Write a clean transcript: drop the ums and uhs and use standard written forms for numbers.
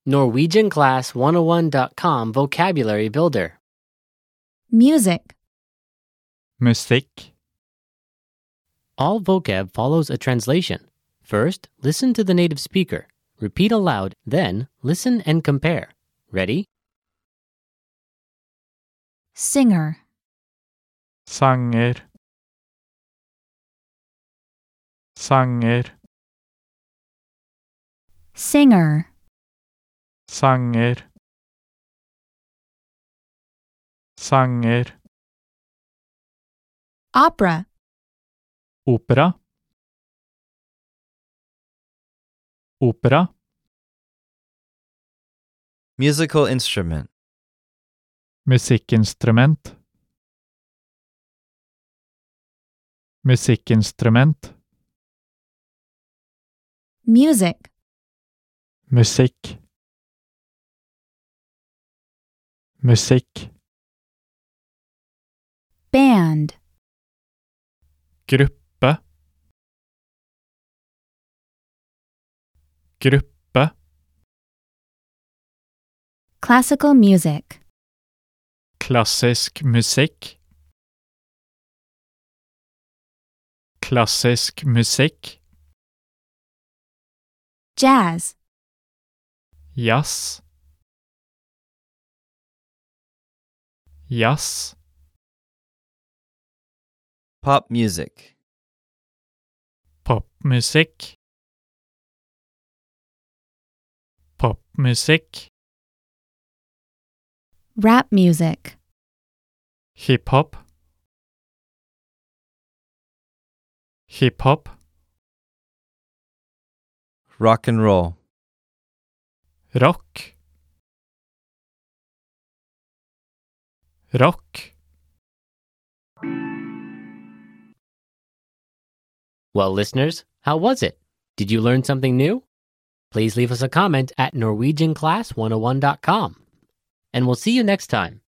NorwegianClass101.com Vocabulary Builder. Music, musikk, All vocab follows a translation. First, listen to the native speaker. Repeat aloud, then listen and compare. Ready? singer, sanger, sanger, singer, sanger, sanger, opera, opera, opera, Musical instrument. musikkinstrument, musikkinstrument, music, musikk, musikk, band, gruppe, gruppe, classical music, klassisk musikk, klassisk musikk, jazz, jazz, jazz, Pop music. popmusikk, popmusikk, rap music, hiphop, hiphop, Rock and roll. rock, rock. Well, listeners, how was it? Did you learn something new? Please leave us a comment at NorwegianClass101.com. And we'll see you next time.